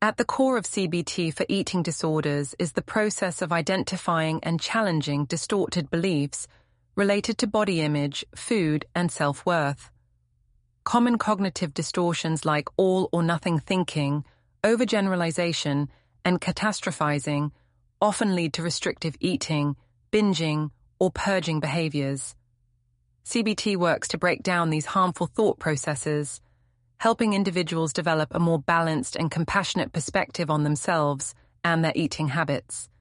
At the core of CBT for eating disorders is the process of identifying and challenging distorted beliefs related to body image, food, and self-worth. Common cognitive distortions like all or nothing thinking, overgeneralization, and catastrophizing often lead to restrictive eating, binging, or purging behaviors. CBT works to break down these harmful thought processes, helping individuals develop a more balanced and compassionate perspective on themselves and their eating habits.